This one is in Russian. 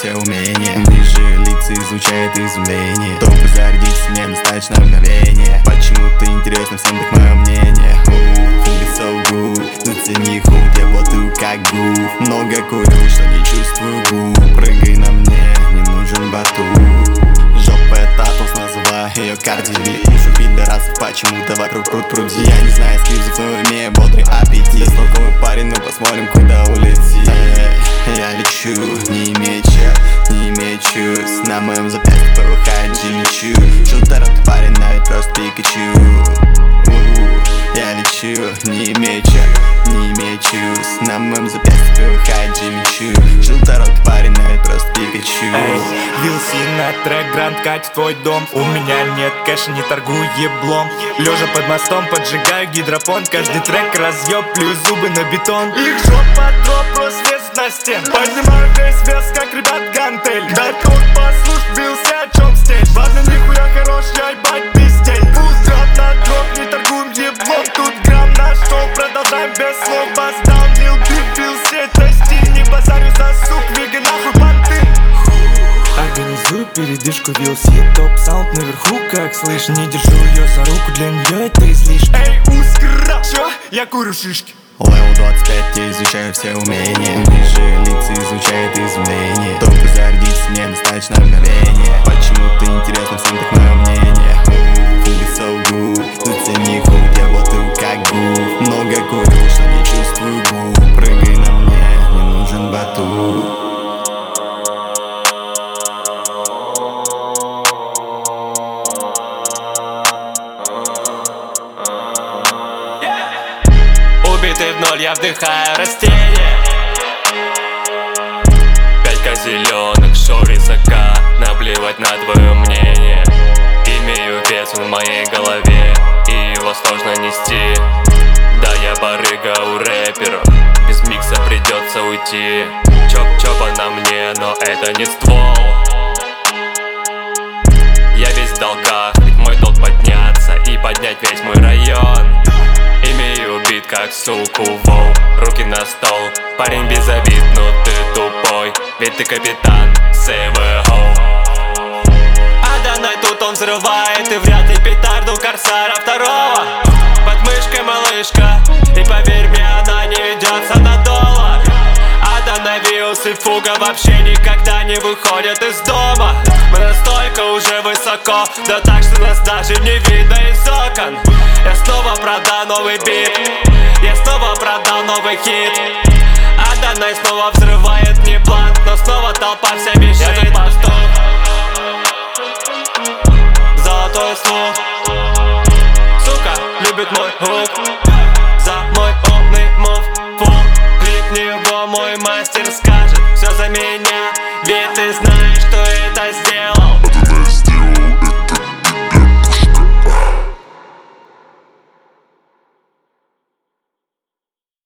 все умения. Ниже лица изучает изумление. Чтобы зарядиться, мне достаточно мгновения. Почему-то интересно всем так мое мнение. It's so good, зацени худ, я ботаю как гуф. Много курю, что не чувствую губ. Прыгай на мне, не нужен батут. Жопа татус, называю ее Карди Би. Ушу пидорасов почему-то вокруг пруд-пруди. Я не знаю скрипзов, но имею бодрый аппетит. Бестолковый парень, ну посмотрим, куда улетит. Я лечу, не мечусь. На моем запястье полыхает Джимми Шутеров парень, навіть просто Пикачу. Я лечу, не мечусь. На моем запястье полыхает Джимми Шутеров парень, навіть просто Пикачу. Вилси на трек, Гранд катит твой дом. У меня нет кэша, не торгую еблом. Лежа под мостом, поджигаю гидропон. Каждый трек разъеб, плюю зубы на бетон. Их жопа дроп, просвет на стен. Поднимаю весь вес, как ребят гантель. Дай тут послушать, Вилси, о чем стель. Ладно, нихуя хорош, я ебать пиздень. Пусть драп на дроп, не торгуем еблом. Тут грамм на шоу, продолжаем без слов. Басдаун, Лил Биг, Вилси, это стиль. Не базарю за сук, вега нахуй понты. Организую передышку, Вилси, топ-саунд наверху, как слышь. Не держу ее за руку, для нее это излишне. Эй, ускра, чё? Я курю шишки. Левел 25, я изучаю все умения. Ниже лица изучает изумление. Чтобы зарядиться, мне достаточно мгновения. Почему-то интересно всем так мое мнение. It's so good, зацени худ, я ботаю как гуф. Много курю, что не чувствую губ. Прыгай на мне, не нужен батут. Убитый в ноль, я вдыхаю растения. 5К зеленых, шоу высока. Наплевать на твое мнение. Имею вес в моей голове, и его сложно нести. Да, я барыга у рэперов, без микса придется уйти. Чоп-чопа на мне, но это не ствол. Я весь в долгах, ведь мой долг подняться и поднять весь мой район. Имею бит как суку воу. Руки на стол, парень безобид, но ты тупой. Ведь ты капитан СВО. А Данай тут он взрывает, и вряд ли петарду Корсара второго. Под мышкой малышка, и поверь мне, она не ведется на доллар. А Данай, Вилси, Фуга вообще никогда не выходят из дома. Мы настолько уже высоко, да так, что нас даже не видно из окон. Я снова продал новый бит, я снова продал новый хит. А Данай снова взрывает не блант, но снова толпа вся бежит. Я тут пастух, золотой слух. Сука любит мой хук, за мой умный мув. Фу, кликни его, мой мастер скажет все за меня. Ведь ты знаешь,